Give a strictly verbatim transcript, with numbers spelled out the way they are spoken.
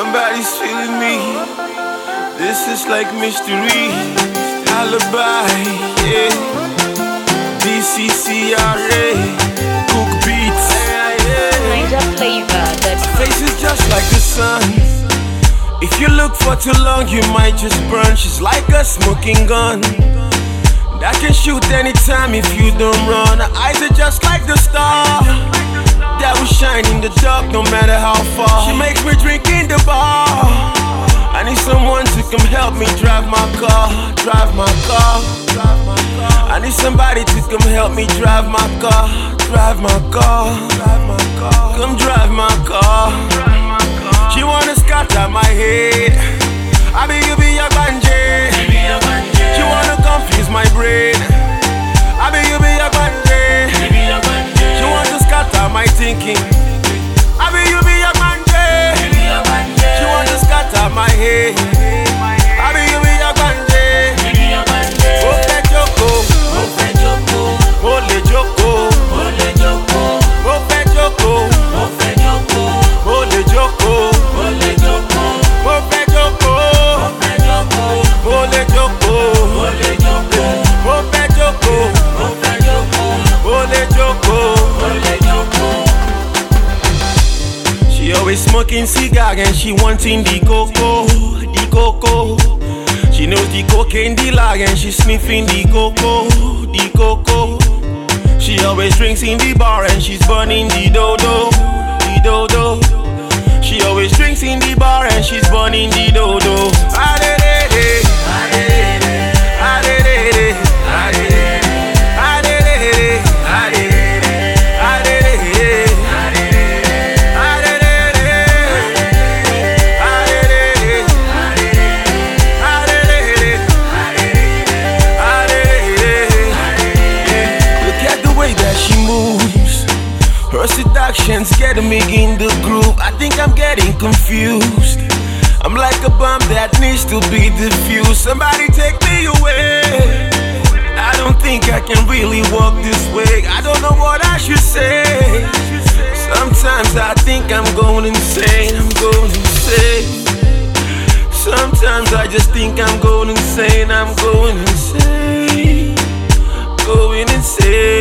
Somebody's feeling me. This is like mystery. Alibi, yeah. D C C R A, Cook Beats. Niger flavor. That's My face is just like the sun. If you look for too long, you might just burn. She's like a smoking gun that can shoot anytime if you don't run. Her eyes are just like the star that will shine in the dark no matter how far. She makes me drink in the bar. I need someone to come help me drive my car, drive my car. I need somebody to come help me drive my car, drive my car. Come drive my car. She wanna scatter my head. I be you be your banje. She wanna confuse my brain. I be you be your banje. She wanna scatter my thinking. I be you be your banje. She wanna scatter my head. I be you be your banje. Ofe joko, ofe joko, ole joko, ole joko, ofe joko, ofe joko, ole joko, ole joko, ofe joko, ofe joko, ole joko, ole joko, ofe joko, ofe joko, ole joko, ole joko. She always smoking cigar and she wanting the cocoa, the cocoa. She knows the cocaine dealer and she sniffing the cocoa, the cocoa. She always drinks in the bar and she's burning the dodo, the dodo. She always drinks in the bar and she's burning the dodo. Ah-de-de-de, ah-de-de-de, ah-de-de-de, ah-de-de-de, ah-de-de-de, ah-de-de-de, ah-de-de-de, her seduction's getting me in the groove. I think I'm getting confused. I'm like a bomb that needs to be defused. Somebody take me away. I don't think I can really walk this way. I don't know what I should say. Sometimes I think I'm going insane. I'm going insane. Sometimes I just think I'm going insane. I'm going insane. Going insane.